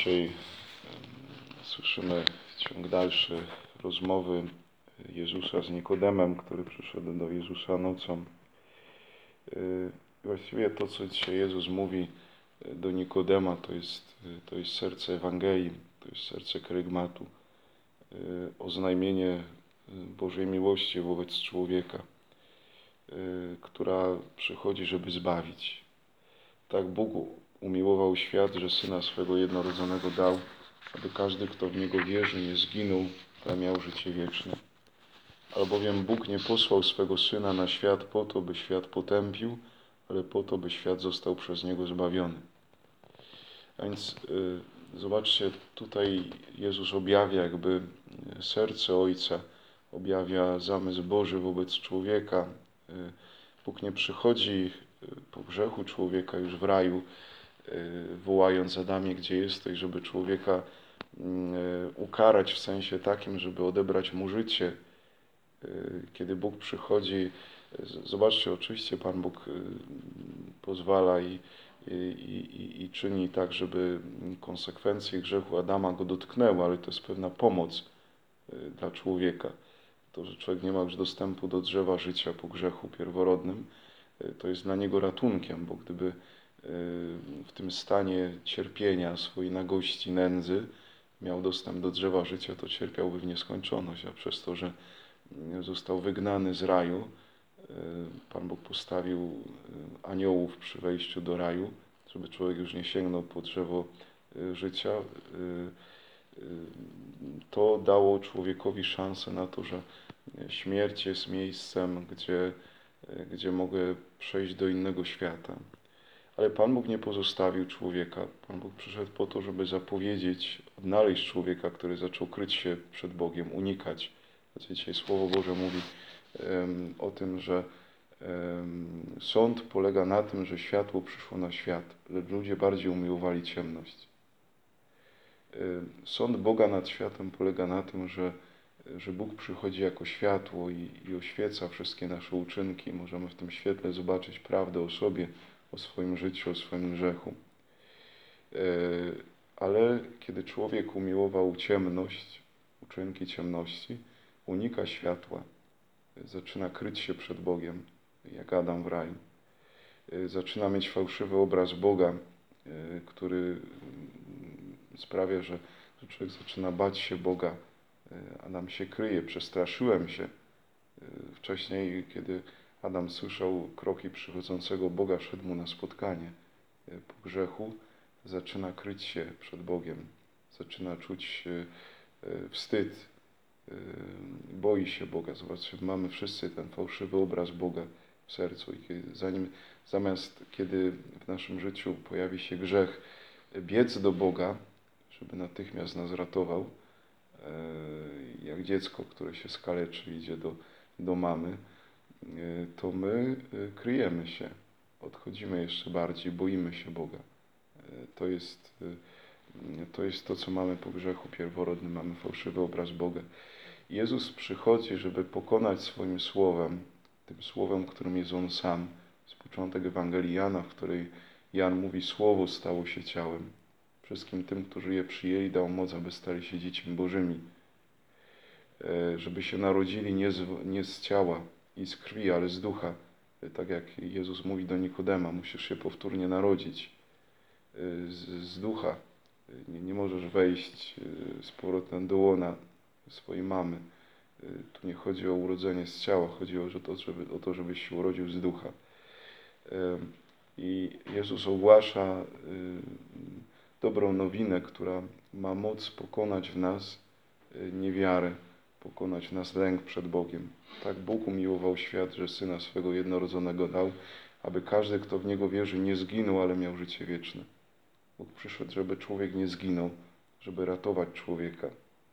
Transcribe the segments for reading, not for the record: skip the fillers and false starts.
Dzisiaj słyszymy ciąg dalszy rozmowy Jezusa z Nikodemem, który przyszedł do Jezusa nocą. Właściwie to, co dzisiaj Jezus mówi do Nikodema, to jest serce Ewangelii, to jest serce kerygmatu, oznajmienie Bożej miłości wobec człowieka, która przychodzi, żeby zbawić. Tak Bóg umiłował świat, że Syna swego jednorodzonego dał, aby każdy, kto w Niego wierzy, nie zginął, ale miał życie wieczne. Albowiem Bóg nie posłał swego Syna na świat po to, by świat potępił, ale po to, by świat został przez Niego zbawiony. A więc zobaczcie, tutaj Jezus objawia jakby serce Ojca, objawia zamysł Boży wobec człowieka. Bóg nie przychodzi po grzechu człowieka już w raju, wołając Adamie, gdzie jesteś, żeby człowieka ukarać w sensie takim, żeby odebrać mu życie. Kiedy Bóg przychodzi, zobaczcie, oczywiście Pan Bóg pozwala i czyni tak, żeby konsekwencje grzechu Adama go dotknęły, ale to jest pewna pomoc dla człowieka. To, że człowiek nie ma już dostępu do drzewa życia po grzechu pierworodnym, to jest dla niego ratunkiem, bo gdyby w tym stanie cierpienia, swojej nagości, nędzy miał dostęp do drzewa życia, to cierpiałby w nieskończoność, a przez to, że został wygnany z raju, Pan Bóg postawił aniołów przy wejściu do raju, żeby człowiek już nie sięgnął po drzewo życia. To dało człowiekowi szansę na to, że śmierć jest miejscem, gdzie mogę przejść do innego świata. Ale Pan Bóg nie pozostawił człowieka. Pan Bóg przyszedł po to, żeby zapowiedzieć, odnaleźć człowieka, który zaczął kryć się przed Bogiem, unikać. Dzisiaj Słowo Boże mówi o tym, że sąd polega na tym, że światło przyszło na świat, lecz ludzie bardziej umiłowali ciemność. Sąd Boga nad światem polega na tym, że Bóg przychodzi jako światło i oświeca wszystkie nasze uczynki. Możemy w tym świetle zobaczyć prawdę o sobie, o swoim życiu, o swoim grzechu. Ale kiedy człowiek umiłował ciemność, uczynki ciemności, unika światła, zaczyna kryć się przed Bogiem, jak Adam w raju. Zaczyna mieć fałszywy obraz Boga, który sprawia, że człowiek zaczyna bać się Boga. Adam się kryje, przestraszyłem się. Wcześniej, kiedy Adam słyszał kroki przychodzącego Boga, szedł mu na spotkanie. Po grzechu zaczyna kryć się przed Bogiem, zaczyna czuć wstyd, boi się Boga. Zobaczcie, mamy wszyscy ten fałszywy obraz Boga w sercu i kiedy w naszym życiu pojawi się grzech, biec do Boga, żeby natychmiast nas ratował, jak dziecko, które się skaleczy, idzie do mamy, to my kryjemy się, odchodzimy jeszcze bardziej, boimy się Boga. To jest to, co mamy po grzechu pierworodnym, mamy fałszywy obraz Boga. Jezus przychodzi, żeby pokonać swoim słowem, tym słowem, którym jest On sam. Z początek Ewangelii Jana, w której Jan mówi, Słowo stało się ciałem. Wszystkim tym, którzy je przyjęli, dał moc, aby stali się dziećmi Bożymi. Żeby się narodzili nie z ciała i z krwi, ale z ducha. Tak jak Jezus mówi do Nikodema, musisz się powtórnie narodzić z ducha. Nie możesz wejść z powrotem do łona swojej mamy. Tu nie chodzi o urodzenie z ciała, chodzi o to, żebyś się urodził z ducha. I Jezus ogłasza dobrą nowinę, która ma moc pokonać w nas niewiarę, pokonać w nas lęk przed Bogiem. Tak Bóg umiłował świat, że Syna swego jednorodzonego dał, aby każdy, kto w Niego wierzy, nie zginął, ale miał życie wieczne. Bóg przyszedł, żeby człowiek nie zginął, żeby ratować człowieka.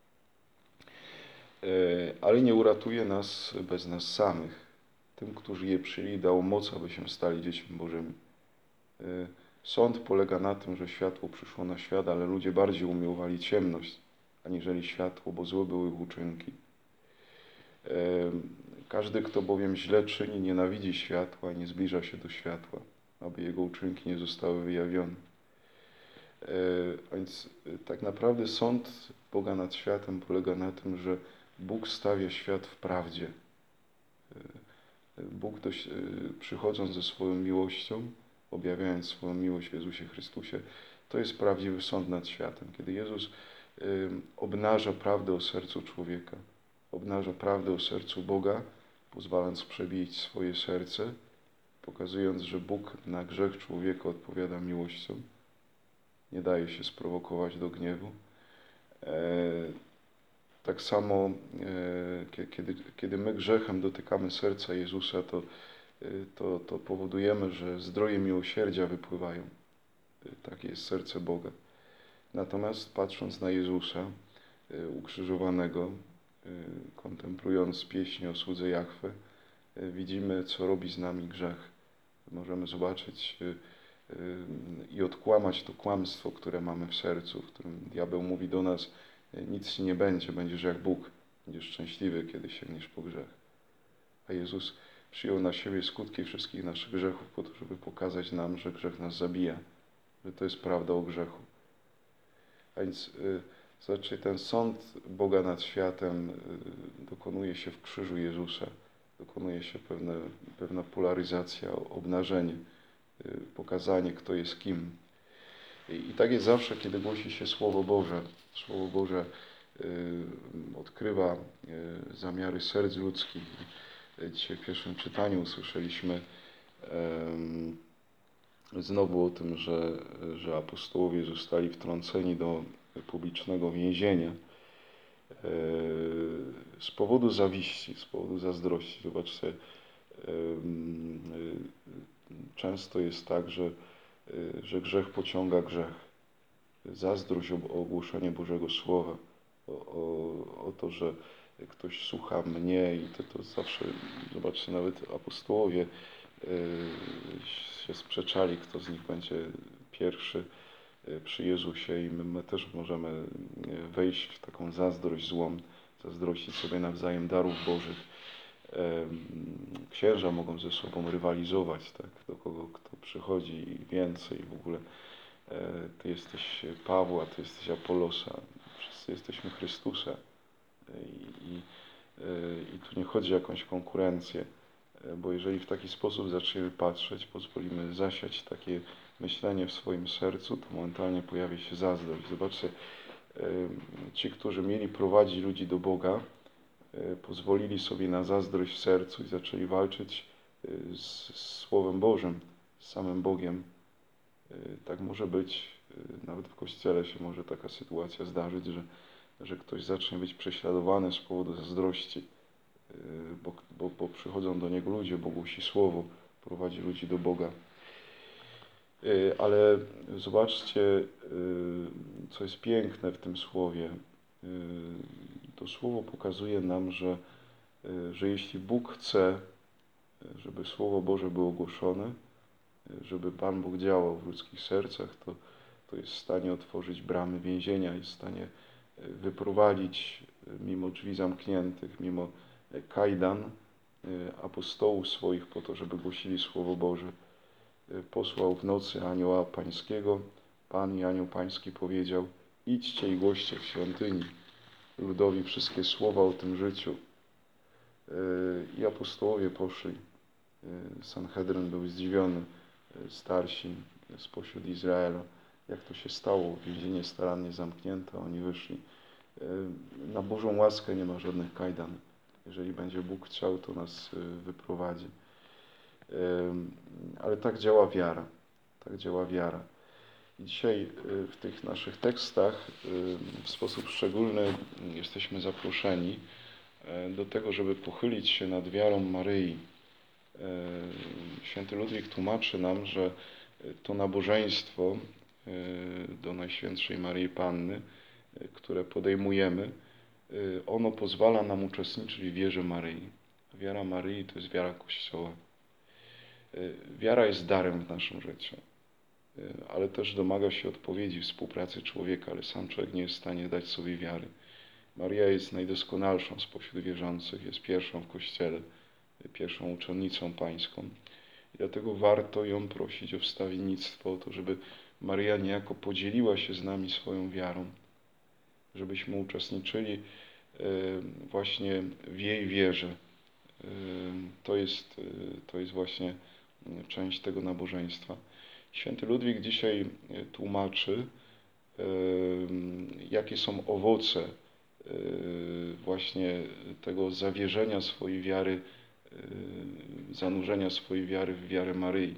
Ale nie uratuje nas bez nas samych. Tym, którzy je przyjęli, dał moc, aby się stali dziećmi Bożymi. Sąd polega na tym, że światło przyszło na świat, ale ludzie bardziej umiłowali ciemność, aniżeli światło, bo złe były ich uczynki. Każdy, kto bowiem źle czyni, nienawidzi światła i nie zbliża się do światła, aby jego uczynki nie zostały wyjawione. A więc tak naprawdę sąd Boga nad światem polega na tym, że Bóg stawia świat w prawdzie. Bóg przychodząc ze swoją miłością, objawiając swoją miłość w Jezusie Chrystusie, to jest prawdziwy sąd nad światem. Kiedy Jezus obnaża prawdę o sercu człowieka, obnaża prawdę o sercu Boga, pozwalając przebić swoje serce, pokazując, że Bóg na grzech człowieka odpowiada miłością, nie daje się sprowokować do gniewu. Tak samo, kiedy my grzechem dotykamy serca Jezusa, to powodujemy, że zdroje miłosierdzia wypływają. Takie jest serce Boga. Natomiast patrząc na Jezusa ukrzyżowanego, kontemplując pieśń o słudze Jahwe, widzimy, co robi z nami grzech. Możemy zobaczyć i odkłamać to kłamstwo, które mamy w sercu, w którym diabeł mówi do nas: nic ci nie będzie, będziesz jak Bóg, będziesz szczęśliwy, kiedy sięgniesz po grzech. A Jezus przyjął na siebie skutki wszystkich naszych grzechów po to, żeby pokazać nam, że grzech nas zabija, że to jest prawda o grzechu. A więc znaczy ten sąd Boga nad światem dokonuje się w krzyżu Jezusa. Dokonuje się pewna polaryzacja, obnażenie, pokazanie, kto jest kim. I tak jest zawsze, kiedy głosi się Słowo Boże. Słowo Boże odkrywa zamiary serc ludzkich. Dzisiaj w pierwszym czytaniu usłyszeliśmy znowu o tym, że apostołowie zostali wtrąceni do publicznego więzienia z powodu zawiści, z powodu zazdrości. Zobaczcie, często jest tak, że grzech pociąga grzech. Zazdrość o ogłoszenie Bożego Słowa, o to, że ktoś słucha mnie i to zawsze, zobaczcie, nawet apostołowie się sprzeczali, kto z nich będzie pierwszy przy Jezusie i my też możemy wejść w taką zazdrość złą, zazdrościć sobie nawzajem darów Bożych. Księża mogą ze sobą rywalizować, tak? Do kogo kto przychodzi więcej w ogóle. Ty jesteś Pawła, ty jesteś Apolosa, wszyscy jesteśmy Chrystusa. I tu nie chodzi o jakąś konkurencję, bo jeżeli w taki sposób zaczniemy patrzeć, pozwolimy zasiać takie myślenie w swoim sercu, to momentalnie pojawi się zazdrość. Zobaczcie, ci, którzy mieli prowadzić ludzi do Boga, pozwolili sobie na zazdrość w sercu i zaczęli walczyć z Słowem Bożym, z samym Bogiem. Tak może być, nawet w Kościele się może taka sytuacja zdarzyć, że ktoś zacznie być prześladowany z powodu zazdrości, bo przychodzą do niego ludzie, bo głosi Słowo, prowadzi ludzi do Boga. Ale zobaczcie, co jest piękne w tym Słowie. To Słowo pokazuje nam, że jeśli Bóg chce, żeby Słowo Boże było głoszone, żeby Pan Bóg działał w ludzkich sercach, to jest w stanie otworzyć bramy więzienia, jest w stanie wyprowadzić mimo drzwi zamkniętych, mimo kajdan apostołów swoich po to, żeby głosili Słowo Boże. Posłał w nocy anioła pańskiego. Pan i anioł pański powiedział: idźcie i głoście w świątyni ludowi wszystkie słowa o tym życiu. I apostołowie poszli. Sanhedryn był zdziwiony, starsi spośród Izraela, jak to się stało, więzienie starannie zamknięte, oni wyszli. Na Bożą łaskę nie ma żadnych kajdan. Jeżeli będzie Bóg chciał, to nas wyprowadzi. Ale tak działa wiara. Tak działa wiara. I dzisiaj w tych naszych tekstach w sposób szczególny jesteśmy zaproszeni do tego, żeby pochylić się nad wiarą Maryi. Święty Ludwik tłumaczy nam, że to nabożeństwo do Najświętszej Maryi Panny, które podejmujemy, ono pozwala nam uczestniczyć w wierze Maryi. Wiara Maryi to jest wiara Kościoła. Wiara jest darem w naszym życiu, ale też domaga się odpowiedzi, współpracy człowieka, ale sam człowiek nie jest w stanie dać sobie wiary. Maria jest najdoskonalszą spośród wierzących, jest pierwszą w Kościele, pierwszą uczennicą pańską. I dlatego warto ją prosić o wstawiennictwo, o to, żeby Maryja niejako podzieliła się z nami swoją wiarą, żebyśmy uczestniczyli właśnie w jej wierze. To jest właśnie część tego nabożeństwa. Święty Ludwik dzisiaj tłumaczy, jakie są owoce właśnie tego zawierzenia swojej wiary, zanurzenia swojej wiary w wiarę Maryi.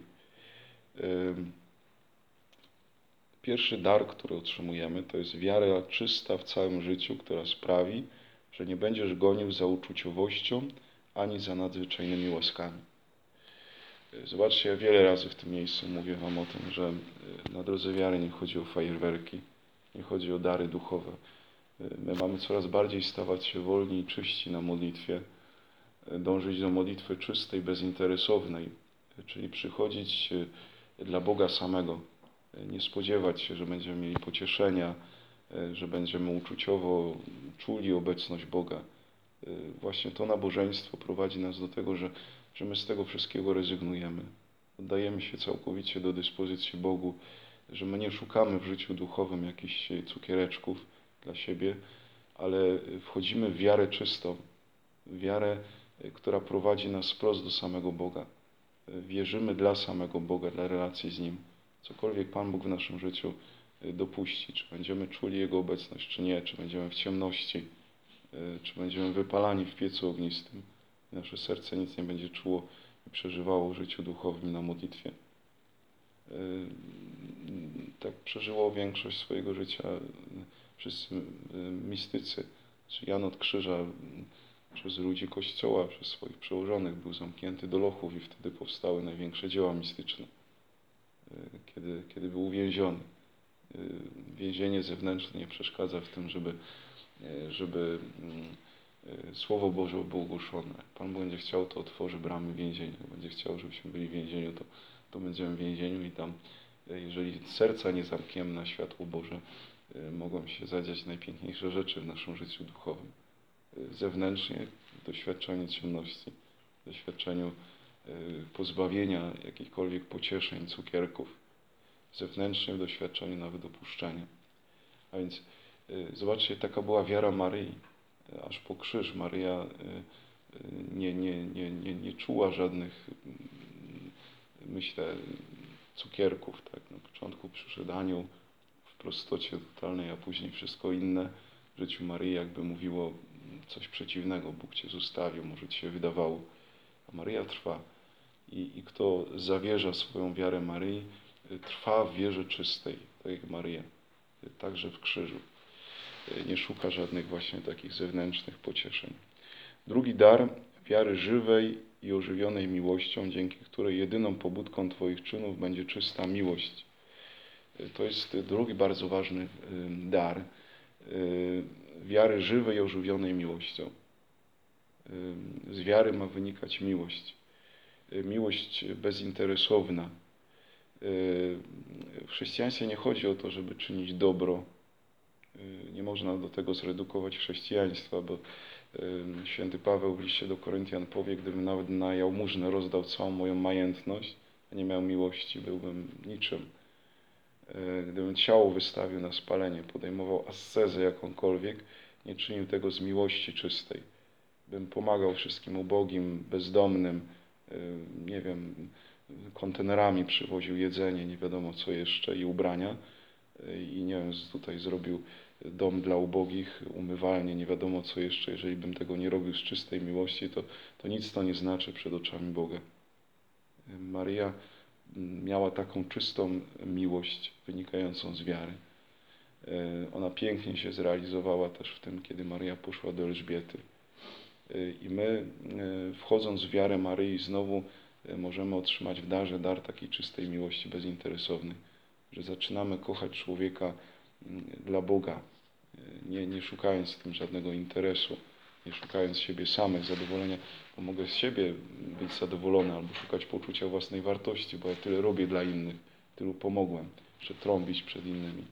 Pierwszy dar, który otrzymujemy, to jest wiara czysta w całym życiu, która sprawi, że nie będziesz gonił za uczuciowością ani za nadzwyczajnymi łaskami. Zobaczcie, ja wiele razy w tym miejscu mówię wam o tym, że na drodze wiary nie chodzi o fajerwerki, nie chodzi o dary duchowe. My mamy coraz bardziej stawać się wolni i czyści na modlitwie, dążyć do modlitwy czystej, bezinteresownej, czyli przychodzić dla Boga samego. Nie spodziewać się, że będziemy mieli pocieszenia, że będziemy uczuciowo czuli obecność Boga. Właśnie to nabożeństwo prowadzi nas do tego, że my z tego wszystkiego rezygnujemy. Oddajemy się całkowicie do dyspozycji Bogu, że my nie szukamy w życiu duchowym jakichś cukiereczków dla siebie, ale wchodzimy w wiarę czystą, w wiarę, która prowadzi nas wprost do samego Boga. Wierzymy dla samego Boga, dla relacji z Nim. Cokolwiek Pan Bóg w naszym życiu dopuści, czy będziemy czuli Jego obecność, czy nie, czy będziemy w ciemności, czy będziemy wypalani w piecu ognistym, nasze serce nic nie będzie czuło i przeżywało w życiu duchowym na modlitwie. Tak przeżyło większość swojego życia wszyscy mistycy. Czy Jan od Krzyża przez ludzi Kościoła, przez swoich przełożonych był zamknięty do lochów i wtedy powstały największe dzieła mistyczne. Kiedy był uwięziony. Więzienie zewnętrzne nie przeszkadza w tym, żeby Słowo Boże było ogłoszone. Jak Pan będzie chciał, to otworzy bramy więzienia. Jak będzie chciał, żebyśmy byli w więzieniu, to będziemy w więzieniu i tam, jeżeli serca nie zamkniemy na światło Boże, mogą się zadziać najpiękniejsze rzeczy w naszym życiu duchowym. Zewnętrznie w doświadczeniu ciemności, w doświadczeniu pozbawienia jakichkolwiek pocieszeń, cukierków, zewnętrznie w doświadczeniu nawet opuszczenia. A więc zobaczcie, taka była wiara Maryi. Aż po krzyż Maryja nie czuła żadnych, myślę, cukierków. Tak? Na początku przyszedł anioł w prostocie totalnej, a później wszystko inne w życiu Maryi jakby mówiło coś przeciwnego. Bóg Cię zostawił, może Ci się wydawało. A Maryja trwa. I kto zawierza swoją wiarę Maryi, trwa w wierze czystej, tak jak Maryja, także w krzyżu. Nie szuka żadnych właśnie takich zewnętrznych pocieszeń. Drugi dar wiary żywej i ożywionej miłością, dzięki której jedyną pobudką Twoich czynów będzie czysta miłość. To jest drugi bardzo ważny dar wiary żywej i ożywionej miłością. Z wiary ma wynikać miłość. Miłość bezinteresowna. W chrześcijaństwie nie chodzi o to, żeby czynić dobro. Nie można do tego zredukować chrześcijaństwa, bo święty Paweł w liście do Koryntian powie, gdybym nawet na jałmużnę rozdał całą moją majętność, a nie miał miłości, byłbym niczym. Gdybym ciało wystawił na spalenie, podejmował ascezę jakąkolwiek, nie czynił tego z miłości czystej. Bym pomagał wszystkim ubogim, bezdomnym, nie wiem, kontenerami przywoził jedzenie, nie wiadomo co jeszcze i ubrania i nie wiem, tutaj zrobił dom dla ubogich, umywalnię, nie wiadomo co jeszcze. Jeżeli bym tego nie robił z czystej miłości, to nic to nie znaczy przed oczami Boga. Maryja miała taką czystą miłość wynikającą z wiary. Ona pięknie się zrealizowała też w tym, kiedy Maryja poszła do Elżbiety. I my, wchodząc w wiarę Maryi, znowu możemy otrzymać w darze dar takiej czystej miłości bezinteresownej, że zaczynamy kochać człowieka dla Boga, nie szukając w tym żadnego interesu, nie szukając siebie samych, zadowolenia, bo mogę z siebie być zadowolony albo szukać poczucia własnej wartości, bo ja tyle robię dla innych, tylu pomogłem, jeszcze trąbić przed innymi.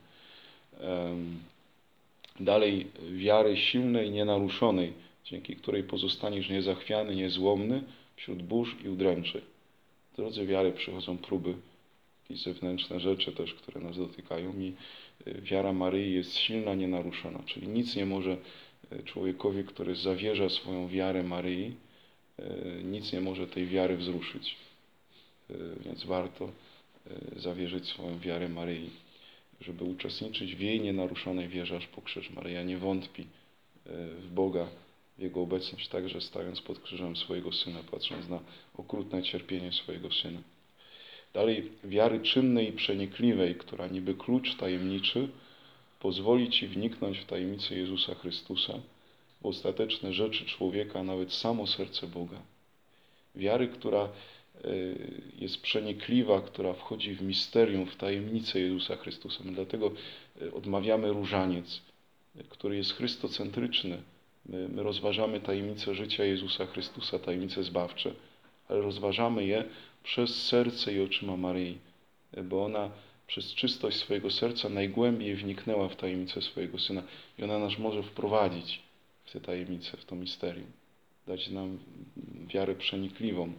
Dalej wiary silnej i nienaruszonej, dzięki której pozostaniesz niezachwiany, niezłomny wśród burz i udręczy. W drodze wiary przychodzą próby, jakieś zewnętrzne rzeczy też, które nas dotykają i wiara Maryi jest silna, nienaruszona, czyli nic nie może człowiekowi, który zawierza swoją wiarę Maryi, nic nie może tej wiary wzruszyć. Więc warto zawierzyć swoją wiarę Maryi, żeby uczestniczyć w jej nienaruszonej wierze aż po krzyż. Maryja nie wątpi w Boga, w Jego obecność, także stając pod krzyżem swojego Syna, patrząc na okrutne cierpienie swojego Syna. Dalej, wiary czynnej i przenikliwej, która niby klucz tajemniczy, pozwoli Ci wniknąć w tajemnicę Jezusa Chrystusa, w ostateczne rzeczy człowieka, a nawet samo serce Boga. Wiary, która jest przenikliwa, która wchodzi w misterium, w tajemnicę Jezusa Chrystusa. My dlatego odmawiamy różaniec, który jest chrystocentryczny. My rozważamy tajemnicę życia Jezusa Chrystusa, tajemnice zbawcze, ale rozważamy je przez serce i oczyma Maryi, bo ona przez czystość swojego serca najgłębiej wniknęła w tajemnicę swojego Syna i ona nas może wprowadzić w tę tajemnicę, w to misterium, dać nam wiarę przenikliwą,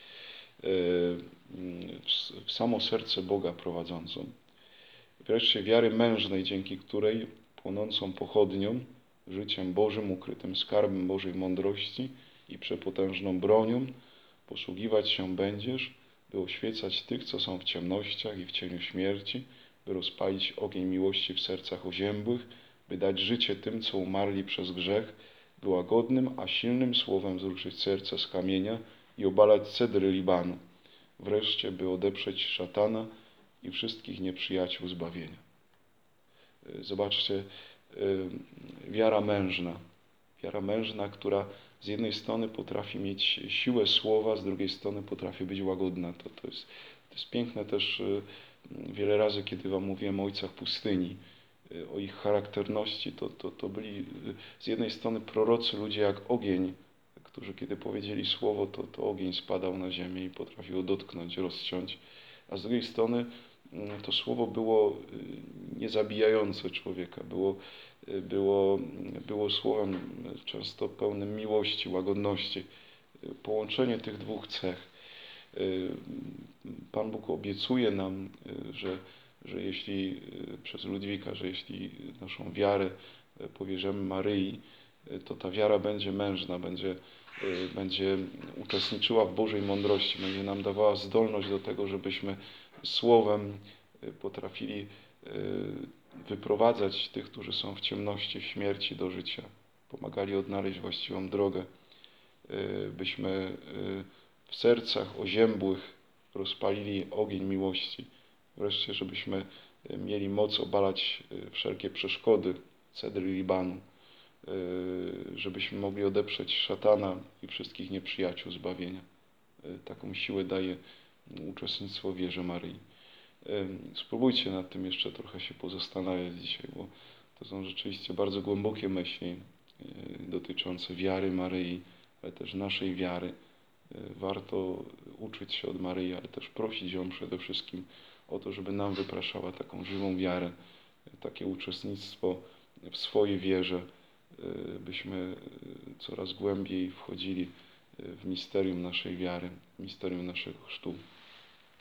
w samo serce Boga prowadzącą. Wreszcie wiary mężnej, dzięki której płonącą pochodnią, życiem Bożym, ukrytym skarbem Bożej mądrości i przepotężną bronią posługiwać się będziesz, by oświecać tych, co są w ciemnościach i w cieniu śmierci, by rozpalić ogień miłości w sercach oziębłych, by dać życie tym, co umarli przez grzech, by łagodnym, a silnym słowem wzruszyć serce z kamienia i obalać cedry Libanu. Wreszcie, by odeprzeć szatana i wszystkich nieprzyjaciół zbawienia. Zobaczcie, wiara mężna, która z jednej strony potrafi mieć siłę słowa, z drugiej strony potrafi być łagodna. To jest piękne też wiele razy, kiedy Wam mówiłem o ojcach pustyni, o ich charakterności, to byli z jednej strony prorocy, ludzie jak ogień, którzy kiedy powiedzieli słowo, to ogień spadał na ziemię i potrafiło dotknąć, rozciąć, a z drugiej strony to słowo było niezabijające człowieka, było słowem często pełnym miłości, łagodności. Połączenie tych dwóch cech. Pan Bóg obiecuje nam, że jeśli przez Ludwika, że jeśli naszą wiarę powierzymy Maryi, to ta wiara będzie mężna, będzie uczestniczyła w Bożej mądrości, będzie nam dawała zdolność do tego, żebyśmy słowem potrafili wyprowadzać tych, którzy są w ciemności, w śmierci do życia. Pomagali odnaleźć właściwą drogę, byśmy w sercach oziębłych rozpalili ogień miłości. Wreszcie, żebyśmy mieli moc obalać wszelkie przeszkody, cedry Libanu, żebyśmy mogli odeprzeć szatana i wszystkich nieprzyjaciół zbawienia. Taką siłę daje uczestnictwo w wierze Maryi. Spróbujcie nad tym jeszcze trochę się pozastanawiać dzisiaj, bo to są rzeczywiście bardzo głębokie myśli dotyczące wiary Maryi, ale też naszej wiary. Warto uczyć się od Maryi, ale też prosić ją przede wszystkim o to, żeby nam wypraszała taką żywą wiarę, takie uczestnictwo w swojej wierze, byśmy coraz głębiej wchodzili w misterium naszej wiary, w misterium naszego chrztu.